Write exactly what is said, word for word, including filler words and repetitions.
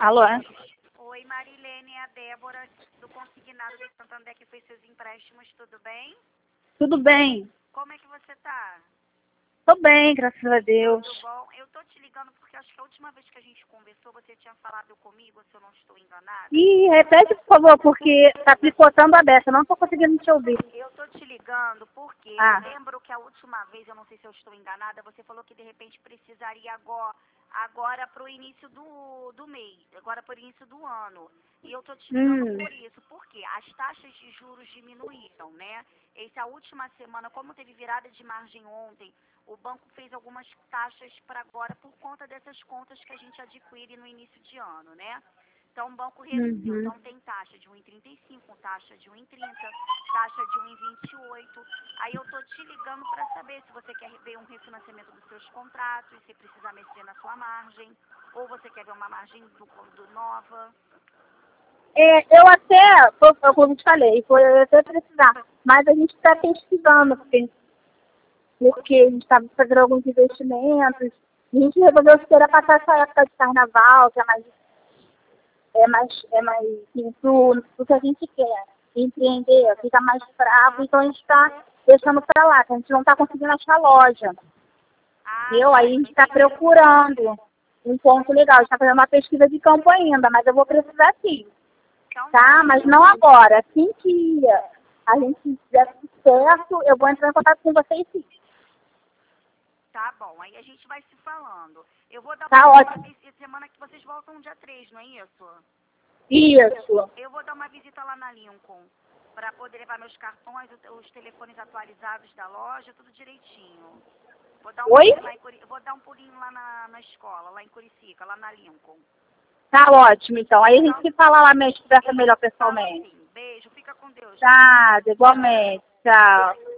Alô? Oi, Marilene, é a Débora do Consignado de Santander que fez seus empréstimos, tudo bem? Tudo bem? Como é que você tá? Tô bem, graças a Deus. Tudo bom? Eu tô te ligando porque acho que a última vez que a gente conversou, você tinha falado comigo, se eu não estou enganada. Ih, repete, por favor, porque tá picotando a beça, não tô conseguindo te ouvir. Eu tô te ligando porque Ah. eu lembro que a última vez, eu não sei se eu estou enganada, você falou que de repente precisaria agora, agora pro início do, do mês, agora pro início do ano. E eu tô te ligando Hum. por isso, porque as taxas de juros diminuíram, né? Essa última semana, como teve virada de margem ontem, o banco fez algumas taxas para agora por conta dessas contas que a gente adquire no início de ano, né? Então o banco reduziu. Uhum. Então tem taxa de um e trinta e cinco, taxa de um e trinta, taxa de um e vinte e oito. Aí eu tô te ligando para saber se você quer ver um refinanciamento dos seus contratos, se precisa mexer na sua margem, ou você quer ver uma margem do, do nova. É, eu até, foi- foi como eu te falei, foi eu até precisar, mas a gente está pesquisando, porque, porque a gente está fazendo alguns investimentos, e a gente resolveu esperar passar essa época de carnaval, que é mais, é mais, é mais assim, do, do que a gente quer, empreender, fica mais fraco, então a gente está deixando para lá, que a gente não está conseguindo achar loja. Ah, Eu, aí a gente está procurando um ponto legal, a gente está fazendo uma pesquisa de campo ainda, mas eu vou precisar sim. então, Tá? Mas não agora. Assim que a gente fizer sucesso, eu vou entrar em contato com vocês sim. tá bom, aí a gente vai se falando. Eu vou dar Tá uma ótimo. visita semana que vocês voltam dia três, não é isso? Isso. Eu vou dar uma visita lá na Lincoln, para poder levar meus cartões, os, os telefones atualizados da loja, tudo direitinho. Vou dar um Oi? pulinho lá em Curi... Vou dar um pulinho lá na, na escola, lá em Curicica, lá na Lincoln. Tá ótimo, então. Aí a gente se fala lá mesmo, conversa melhor Fala pessoalmente. assim, beijo, fica com Deus. Tá, igualmente. Tchau.